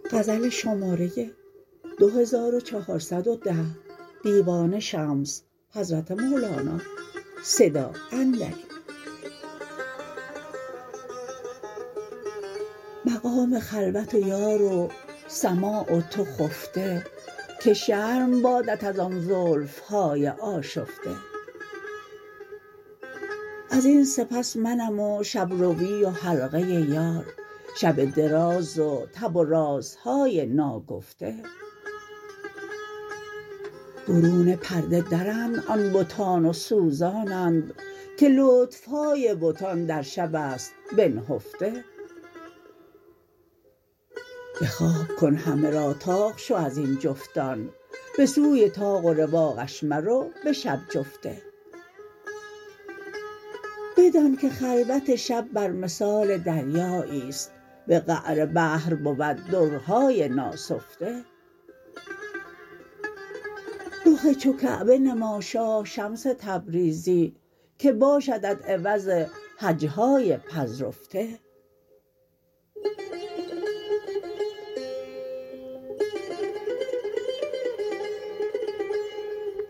غزل شماره 2410 دیوان شمس حضرت مولانا صدا اندری. مقام خلوت و یار و سماع و تو خفته، که شرم بادت از آن زلفهای آشفته. از این سپس منم و شب روی و حلقه یار، شب دراز و تب و رازهای ناگفته. برون پرده درند آن بتان و سوزانند، که لطفهای بتان در شب است بنهفته. به خواب کن همه را طاق شو از این جفتان، به سوی طاق و رواقش مرو به شب جفته. بدان که خلوت شب بر مثال دریایی است، به قعر بحر بود درهای ناسفته. رخ چو کعبه نما شاه شمس تبریزی، که باشدت عوض حجهای پذرفته.